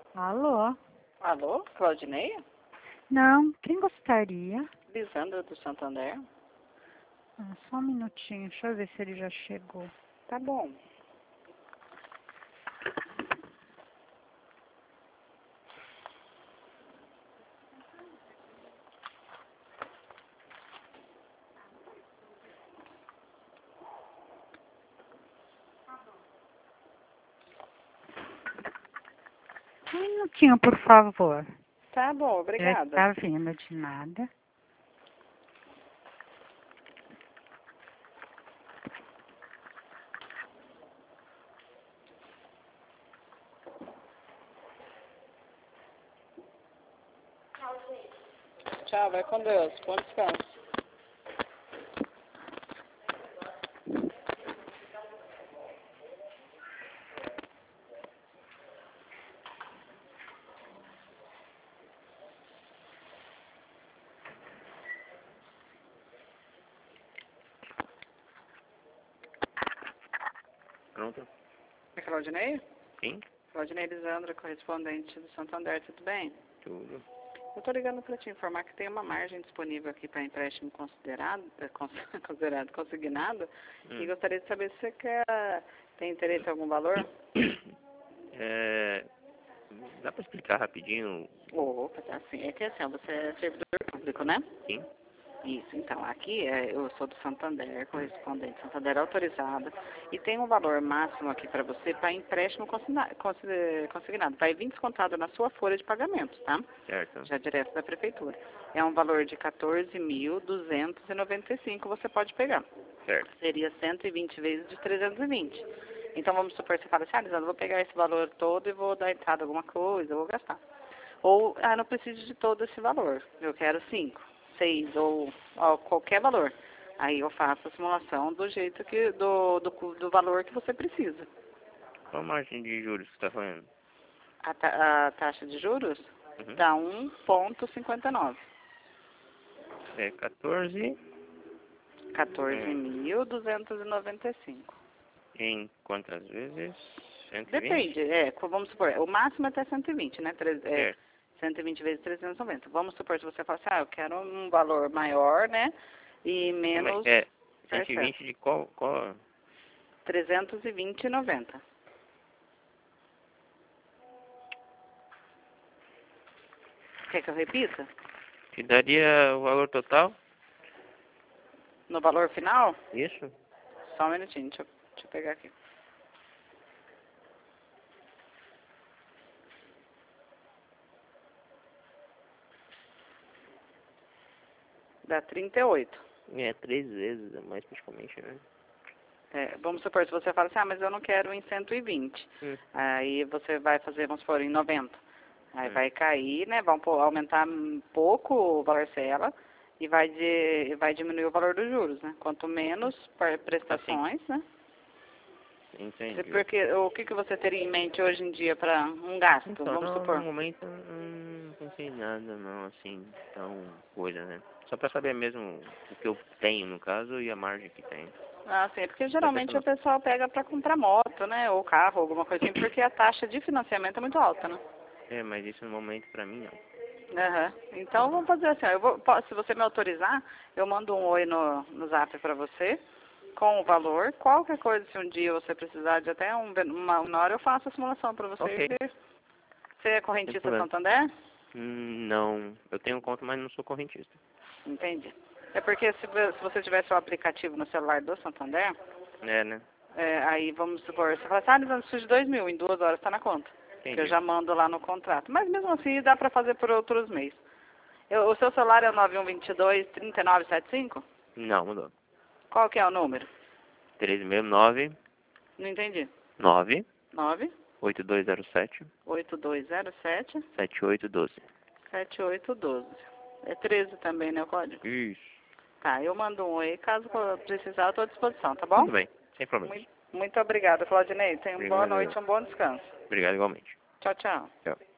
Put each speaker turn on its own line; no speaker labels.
Alô?
Alô, Claudinei?
Não, quem gostaria?
Lisandra do Santander?
Só um minutinho, deixa eu ver se ele já chegou.
Tá bom.
Um minutinho, por favor.
Tá bom,
Já
obrigada.
está vindo de nada.
Tchau, vai com Deus. Bom descanso.
Pronto?
É Claudinei?
Sim?
Claudinei Lisandra, correspondente do Santander, tudo bem?
Tudo.
Eu tô ligando para te informar que tem uma margem disponível aqui para empréstimo considerado, consignado, e gostaria de saber se você tem interesse em algum valor?
Dá pra explicar rapidinho?
Opa, tá assim. É que assim, ó, você é servidor público, né?
Sim?
Isso, então, aqui eu sou do Santander, correspondente Santander autorizada, e tem um valor máximo aqui para você para empréstimo consignado. Vai vir descontado na sua folha de pagamento, tá?
Certo.
Já direto da prefeitura. É um valor de 14.295 você pode pegar.
Certo.
Seria 120 vezes de 320. Então vamos supor que você fala assim, Lisandro, vou pegar esse valor todo e vou dar entrada em alguma coisa, vou gastar. Ou, não preciso de todo esse valor, eu quero 5, 6 ou qualquer valor. Aí eu faço a simulação do jeito que, do valor que você precisa.
Qual a margem de juros que você está falando?
A taxa de juros dá 1,59.
É 14
14.295.
em quantas vezes? 120?
Depende, vamos supor, o máximo é até 120, né?
Certo.
120 vezes 390. Vamos supor que você fala assim, eu quero um valor maior, né? E menos...
Mas 120 de qual?
320,90. Quer que eu repita?
Que daria o valor total?
No valor final?
Isso?
Só um minutinho, deixa eu pegar aqui. Dá 38.
3 vezes a mais praticamente, né?
Vamos supor, se você fala assim, mas eu não quero em 120. Aí você vai fazer, vamos supor, em 90. Aí vai cair, né? Vão aumentar um pouco o valor cela e vai diminuir o valor dos juros, né? Quanto menos prestações, né?
Entendi.
Porque o que você teria em mente hoje em dia para um gasto,
Então,
vamos supor?
no momento não pensei em nada, não, assim, tão coisa, né? Só pra saber mesmo o que eu tenho, no caso, e a margem que tem.
Sim, porque geralmente o pessoal pega para comprar moto, né? Ou carro, alguma coisa assim, porque a taxa de financiamento é muito alta, né?
Mas isso no momento pra mim não.
Então vamos fazer assim, se você me autorizar, eu mando um oi no zap para você, com o valor. Qualquer coisa, se um dia você precisar de até uma hora, eu faço a simulação para você.
Ok.
Você é correntista Santander?
Não, eu tenho conta, mas não sou correntista.
Entendi. É porque se você tivesse o aplicativo no celular do Santander,
Né?
aí vamos supor, você fala assim, Lisandro, preciso de 2.000, em 2 horas está na conta.
Entendi.
Que eu já mando lá no contrato. Mas mesmo assim dá para fazer por outros meios. O seu celular é o 9122-3975?
Não, mudou.
Qual que é o número?
1369
Não entendi.
9
9
8207
8207
7812.
7812. É 13 também, né, o código?
Isso.
Tá, eu mando um oi. Caso precisar, eu estou à disposição, tá bom?
Tudo bem, sem problema.
Muito obrigada, Claudinei. Tenha uma boa
Obrigado.
noite, um bom descanso.
Obrigado igualmente.
Tchau, tchau.
Tchau.